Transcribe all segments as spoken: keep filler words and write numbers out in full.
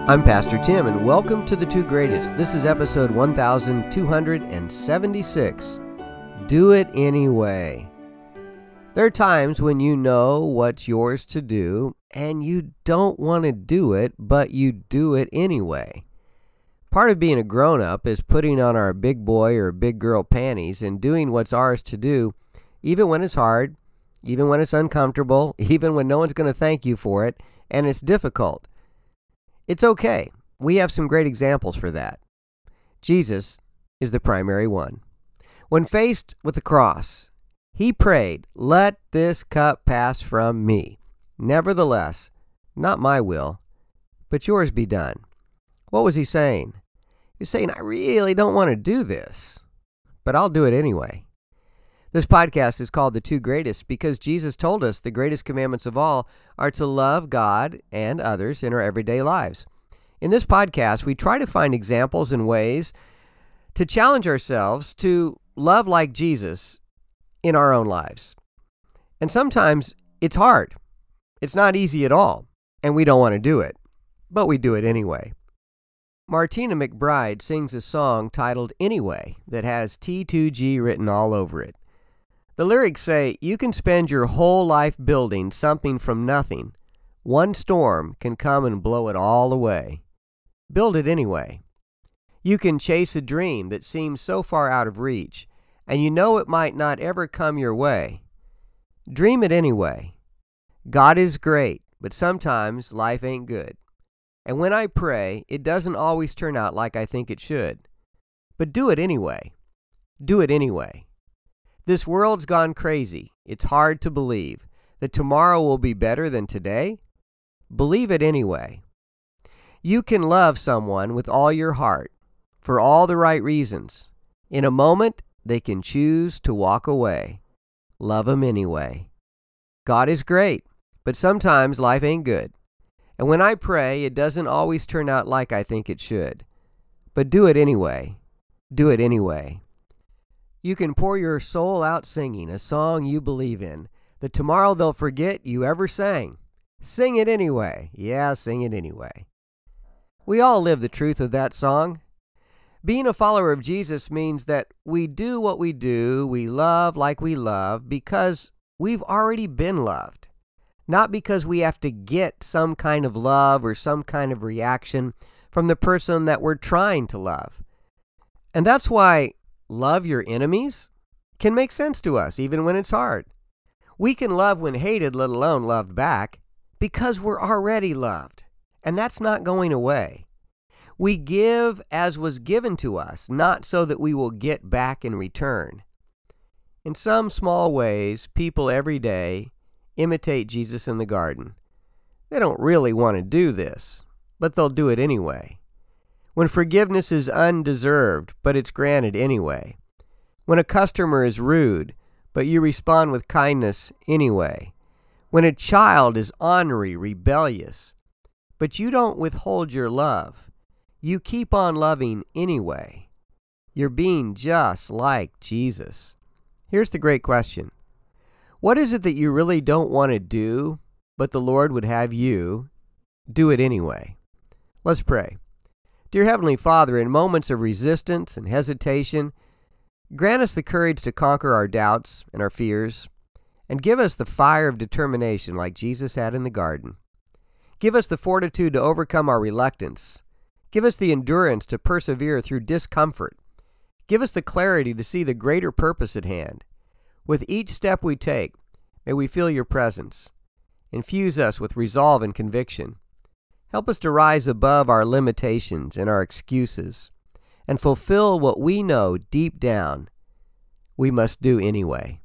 I'm Pastor Tim, and welcome to The Two Greatest. This is episode one thousand two hundred seventy-six. Do it anyway. There are times when you know what's yours to do, and you don't want to do it, but you do it anyway. Part of being a grown-up is putting on our big boy or big girl panties and doing what's ours to do, even when it's hard, even when it's uncomfortable, even when no one's going to thank you for it, and it's difficult. It's okay. We have some great examples for that. Jesus is the primary one. When faced with the cross, he prayed, "Let this cup pass from me. Nevertheless, not my will, but yours be done." What was he saying? He was saying, I really don't want to do this, but I'll do it anyway. This podcast is called The Two Greatest because Jesus told us the greatest commandments of all are to love God and others in our everyday lives. In this podcast, we try to find examples and ways to challenge ourselves to love like Jesus in our own lives. And sometimes it's hard. It's not easy at all, and we don't want to do it, but we do it anyway. Martina McBride sings a song titled Anyway that has T two G written all over it. The lyrics say, you can spend your whole life building something from nothing. One storm can come and blow it all away. Build it anyway. You can chase a dream that seems so far out of reach, and you know it might not ever come your way. Dream it anyway. God is great, but sometimes life ain't good. And when I pray, it doesn't always turn out like I think it should. But do it anyway. Do it anyway. This world's gone crazy. It's hard to believe that tomorrow will be better than today. Believe it anyway. You can love someone with all your heart for all the right reasons. In a moment, they can choose to walk away. Love them anyway. God is great, but sometimes life ain't good. And when I pray, it doesn't always turn out like I think it should. But do it anyway. Do it anyway. You can pour your soul out singing a song you believe in, that tomorrow they'll forget you ever sang. Sing it anyway. Yeah, sing it anyway. We all live the truth of that song. Being a follower of Jesus means that we do what we do, we love like we love, because we've already been loved. Not because we have to get some kind of love or some kind of reaction from the person that we're trying to love. And that's why love your enemies can make sense to us, even when it's hard. We can love when hated, let alone loved back, because we're already loved, and that's not going away. We give as was given to us, not so that we will get back in return. In some small ways, people every day imitate Jesus in the garden. They don't really want to do this, but they'll do it anyway. When forgiveness is undeserved, but it's granted anyway. When a customer is rude, but you respond with kindness anyway. When a child is ornery, rebellious, but you don't withhold your love. You keep on loving anyway. You're being just like Jesus. Here's the great question. What is it that you really don't want to do, but the Lord would have you do it anyway? Let's pray. Dear Heavenly Father, in moments of resistance and hesitation, grant us the courage to conquer our doubts and our fears, and give us the fire of determination like Jesus had in the garden. Give us the fortitude to overcome our reluctance. Give us the endurance to persevere through discomfort. Give us the clarity to see the greater purpose at hand. With each step we take, may we feel your presence. Infuse us with resolve and conviction. Help us to rise above our limitations and our excuses and fulfill what we know deep down we must do anyway.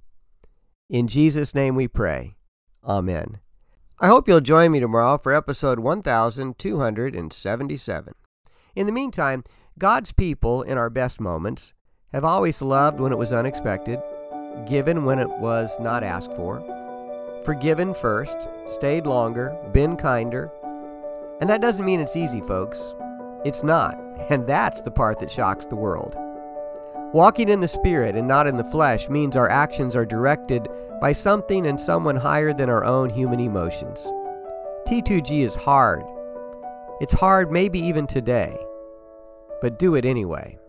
In Jesus' name we pray. Amen. I hope you'll join me tomorrow for episode one thousand two hundred seventy-seven. In the meantime, God's people in our best moments have always loved when it was unexpected, given when it was not asked for, forgiven first, stayed longer, been kinder. And that doesn't mean it's easy, folks. It's not, and that's the part that shocks the world. Walking in the Spirit and not in the flesh means our actions are directed by something and someone higher than our own human emotions. T two G is hard. It's hard maybe even today, but do it anyway.